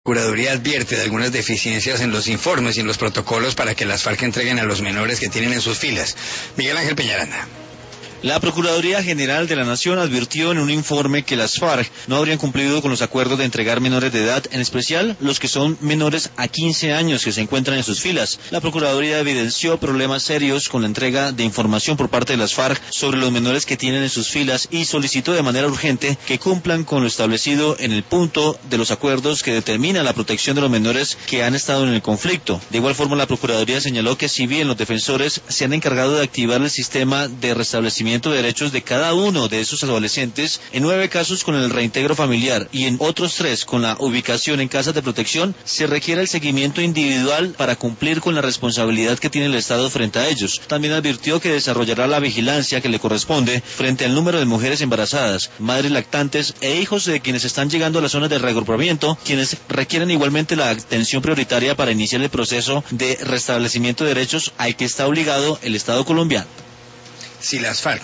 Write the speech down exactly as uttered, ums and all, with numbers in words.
La Procuraduría advierte de algunas deficiencias en los informes y en los protocolos para que las FARC entreguen a los menores que tienen en sus filas. Miguel Ángel Peñaranda. La Procuraduría General de la Nación advirtió en un informe que las FARC no habrían cumplido con los acuerdos de entregar menores de edad, en especial los que son menores a quince años que se encuentran en sus filas. La Procuraduría evidenció problemas serios con la entrega de información por parte de las FARC sobre los menores que tienen en sus filas y solicitó de manera urgente que cumplan con lo establecido en el punto de los acuerdos que determina la protección de los menores que han estado en el conflicto. De igual forma, la Procuraduría señaló que si bien los defensores se han encargado de activar el sistema de restablecimiento de derechos de cada uno de esos adolescentes, en nueve casos con el reintegro familiar y en otros tres con la ubicación en casas de protección, se requiere el seguimiento individual para cumplir con la responsabilidad que tiene el Estado frente a ellos. También advirtió que desarrollará la vigilancia que le corresponde frente al número de mujeres embarazadas, madres lactantes e hijos de quienes están llegando a las zonas de reagrupamiento, quienes requieren igualmente la atención prioritaria para iniciar el proceso de restablecimiento de derechos al que está obligado el Estado colombiano. Si las FARC